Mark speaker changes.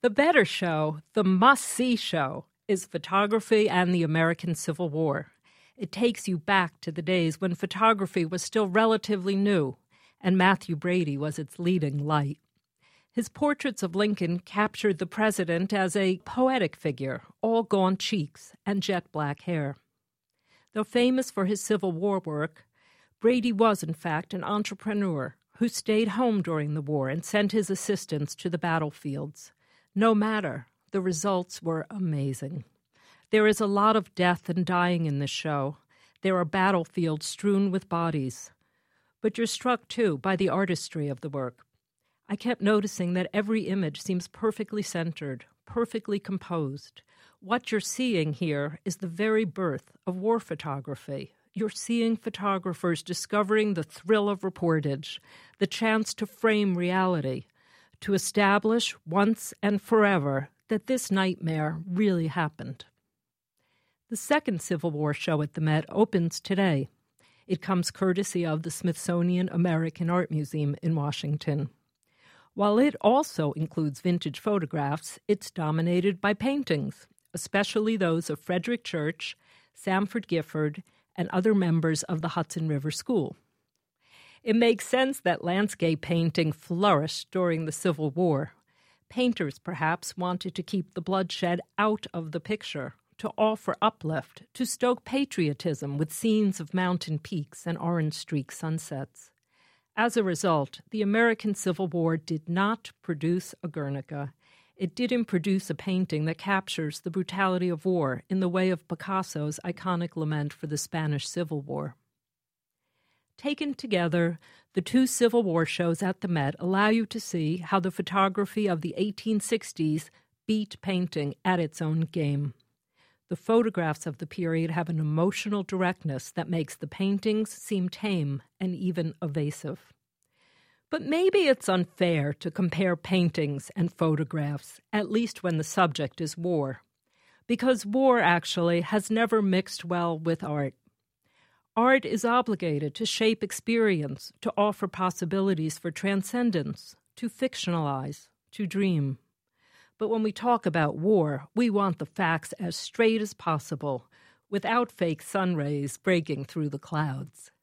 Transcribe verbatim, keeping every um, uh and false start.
Speaker 1: The better show, the must-see show, is Photography and the American Civil War. It takes you back to the days when photography was still relatively new, and Matthew Brady was its leading light. His portraits of Lincoln captured the president as a poetic figure, all gaunt cheeks and jet-black hair. Though famous for his Civil War work, Brady was, in fact, an entrepreneur who stayed home during the war and sent his assistants to the battlefields. No matter, the results were amazing. There is a lot of death and dying in this show. There are battlefields strewn with bodies. But you're struck, too, by the artistry of the work. I kept noticing that every image seems perfectly centered, perfectly composed. What you're seeing here is the very birth of war photography. You're seeing photographers discovering the thrill of reportage, the chance to frame reality, to establish once and forever that this nightmare really happened. The second Civil War show at the Met opens today. It comes courtesy of the Smithsonian American Art Museum in Washington. While it also includes vintage photographs, it's dominated by paintings, especially those of Frederick Church, Samford Gifford, and other members of the Hudson River School. It makes sense that landscape painting flourished during the Civil War. Painters, perhaps, wanted to keep the bloodshed out of the picture, to offer uplift, to stoke patriotism with scenes of mountain peaks and orange-streaked sunsets. As a result, the American Civil War did not produce a Guernica. It didn't produce a painting that captures the brutality of war in the way of Picasso's iconic lament for the Spanish Civil War. Taken together, the two Civil War shows at the Met allow you to see how the photography of the eighteen sixties beat painting at its own game. The photographs of the period have an emotional directness that makes the paintings seem tame and even evasive. But maybe it's unfair to compare paintings and photographs, at least when the subject is war, because war actually has never mixed well with art. Art is obligated to shape experience, to offer possibilities for transcendence, to fictionalize, to dream. But when we talk about war, we want the facts as straight as possible, without fake sun rays breaking through the clouds.